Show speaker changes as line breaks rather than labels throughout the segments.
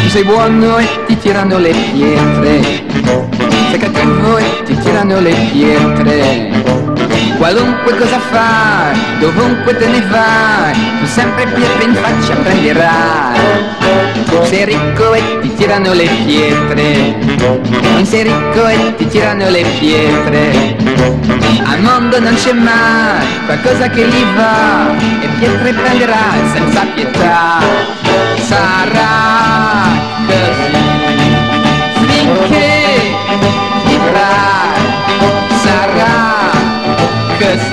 sei buono e ti tirano le pietre, sei cattivo e ti tirano le pietre. Qualunque cosa fai, dovunque te ne vai, tu sempre pietre in faccia prenderai. Sei ricco e ti tirano le pietre, non sei ricco e ti tirano le pietre. Al mondo non c'è mai qualcosa che gli va, e pietre prenderai senza pietà. Sarà così finché vivrai, sarà così.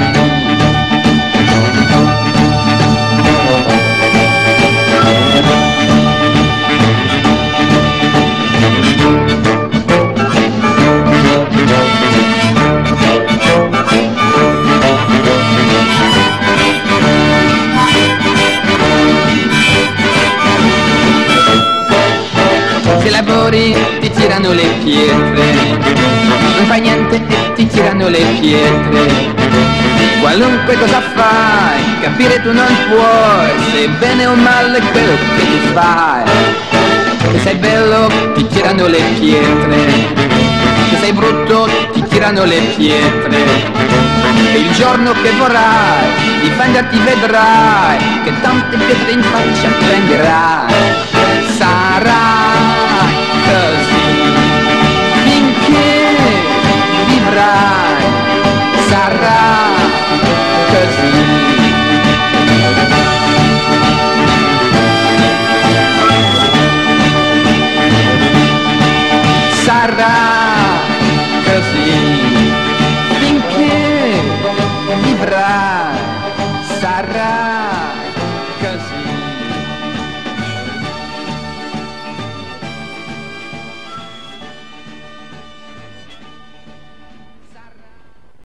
Se lavori ti tirano le pietre, non fai niente e ti tirano le pietre. Qualunque cosa fai, capire tu non puoi se bene o male quello che tu fai. Se sei bello ti tirano le pietre, se sei brutto ti tirano le pietre. E il giorno che vorrai difenderti vedrai che tante pietre in faccia prenderai. Sarà così finché vivrai, sarà così. Sarà così finché vivrai.